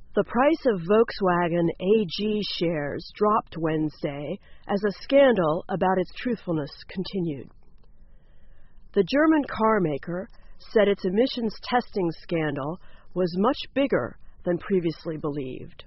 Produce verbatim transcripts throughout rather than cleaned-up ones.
The price of Volkswagen A G shares dropped Wednesday as a scandal about its truthfulness continued. The German carmaker said its emissions testing scandal was much bigger than previously believed.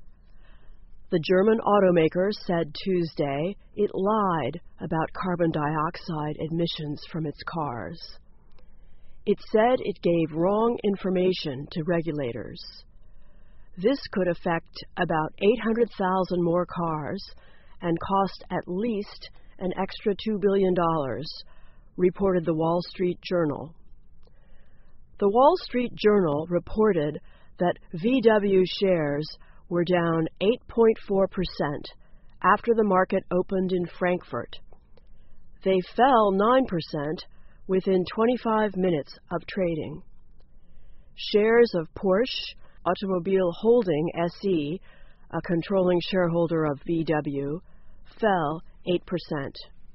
The German automaker said Tuesday it lied about carbon dioxide emissions from its cars. It said it gave wrong information to regulators. This could affect about eight hundred thousand more cars and cost at least an extra two billion dollars, reported the Wall Street Journal. The Wall Street Journal reported that V W shares were down eight point four percent after the market opened in Frankfurt. They fell nine percent within twenty-five minutes of trading. Shares of Porsche Automobile Holding S E, a controlling shareholder of V W, fell eight percent.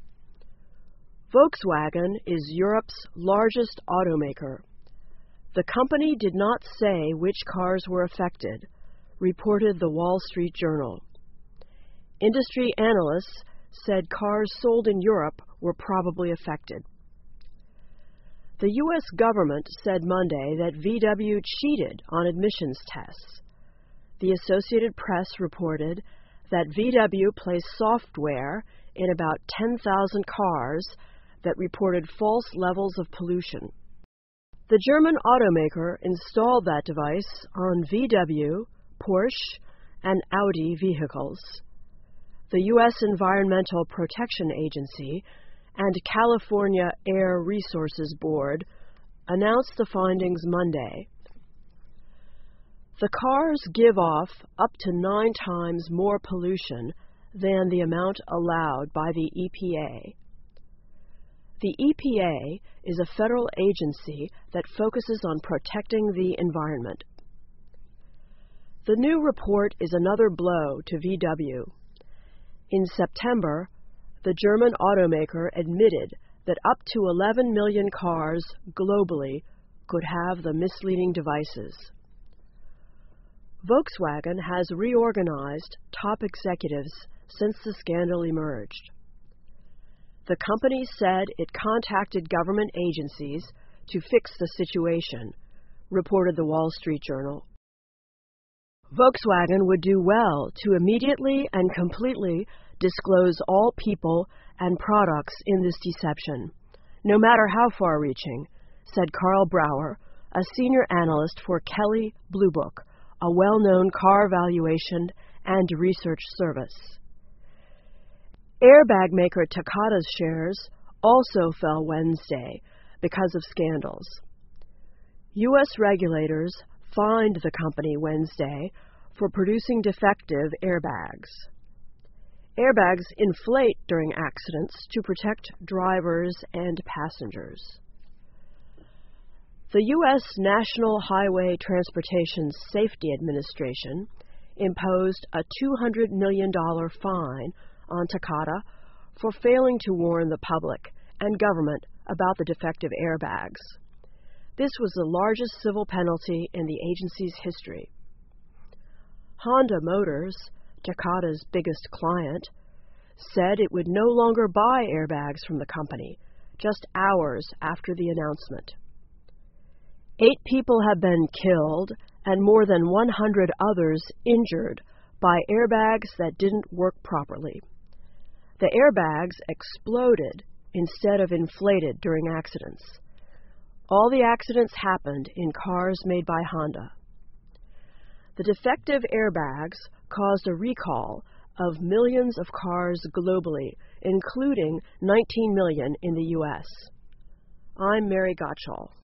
Volkswagen is Europe's largest automaker. The company did not say which cars were affected, reported the Wall Street Journal. Industry analysts said cars sold in Europe were probably affected. The U S government said Monday that V W cheated on emissions tests. The Associated Press reported that V W placed software in about ten thousand cars that reported false levels of pollution. The German automaker installed that device on V W, Porsche, and Audi vehicles. The U S Environmental Protection Agency and California Air Resources Board announced the findings Monday. The cars give off up to nine times more pollution than the amount allowed by the E P A. The E P A is a federal agency that focuses on protecting the environment. The new report is another blow to V W. In September, the German automaker admitted that up to eleven million cars globally could have the misleading devices. Volkswagen has reorganized top executives since the scandal emerged. The company said it contacted government agencies to fix the situation, reported the Wall Street Journal. Volkswagen would do well to immediately and completely disclose all people and products in this deception, no matter how far-reaching, said Karl Brauer, a senior analyst for Kelley Blue Book, a well-known car valuation and research service. Airbag maker Takata's shares also fell Wednesday because of scandals. U S regulators fined the company Wednesday for producing defective airbags. Airbags inflate during accidents to protect drivers and passengers. The U S National Highway Transportation Safety Administration imposed a two hundred million dollars fine on Takata for failing to warn the public and government about the defective airbags. This was the largest civil penalty in the agency's history. Honda Motors, Takata's biggest client, said it would no longer buy airbags from the company, just hours after the announcement. Eight people have been killed and more than one hundred others injured by airbags that didn't work properly. The airbags exploded instead of inflated during accidents. All the accidents happened in cars made by Honda. The defective airbags caused a recall of millions of cars globally, including nineteen million in the U S. I'm Mary Gottschall.